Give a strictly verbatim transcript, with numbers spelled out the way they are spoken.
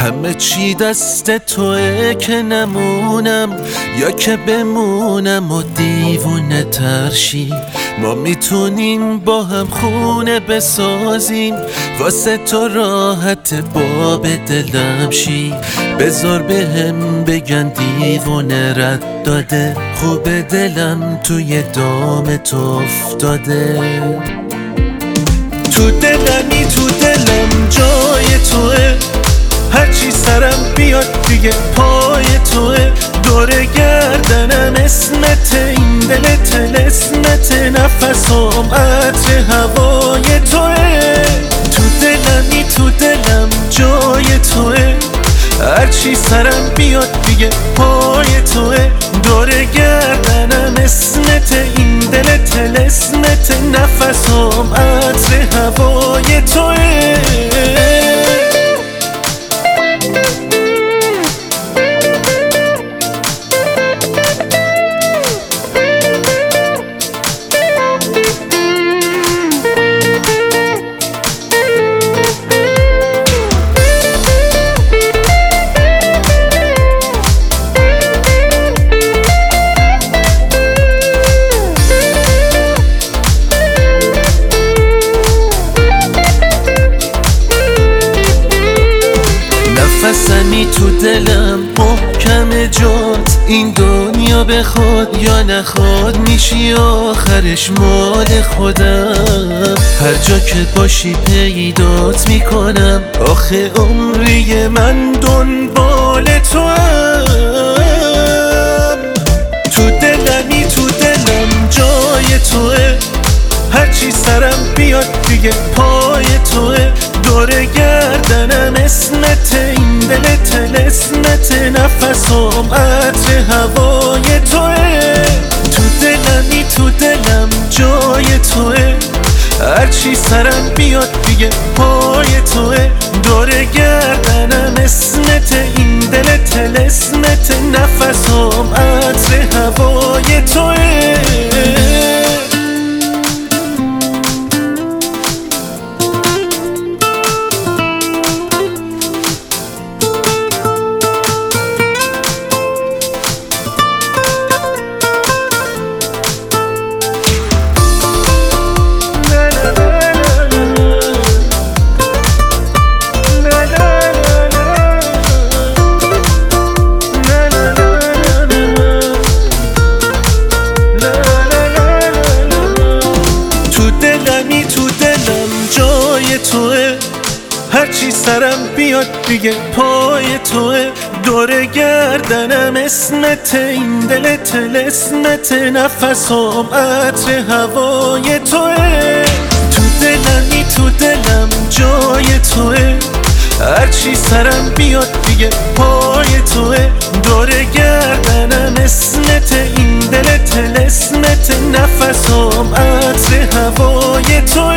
همه چی دست توه که نمونم یا که بمونم و دیوونه ترشی. ما میتونیم با هم خونه بسازیم واسه تو راحت باب دلم شی. بذار به هم بگن دیوونه رد داده، خوب دلم توی دام تو افتاده. تو دلمی تو دلم جای توه، هرچی سرم بیاد دیگه پای توه. دور گردنم اسمت، این دل طلسمت، نفسم عطر هوای توه. تو دلمی تو دلم جای توه، هرچی سرم بیاد دیگه پای توه. دور گردنم اسمت، این دل طلسمت، نفسم عطر هوای توه. نفسمی تو دلم محکم جات، این دنیا بخواد یا نخواد میشی آخرش مال خودم. هر جا که باشی پیدات میکنم، آخه عمری من دنبال تو هم. تو دلمی تو دلم جای توه، هرچی سرم بیاد دیگه پای توه. دور گردنم اسمت، این دل طلسمت، نفسم عطر هوای توه. تو دلمی تو دلم جای توه، هرچی سرم بیاد دیگه پای توه. دور گردنم اسمت، این دل طلسمت، نفسم عطر هوای توه. هرچی سرم بیاد دیگه پای توه. دور گردنم اسمت، این دل طلسمت، نفسم عطر هوای توه. تو دلمی تو دلم جای توه، هرچی سرم بیاد دیگه پای توه. دور گردنم اسمت، این دل طلسمت، نفسم عطر هوای توه.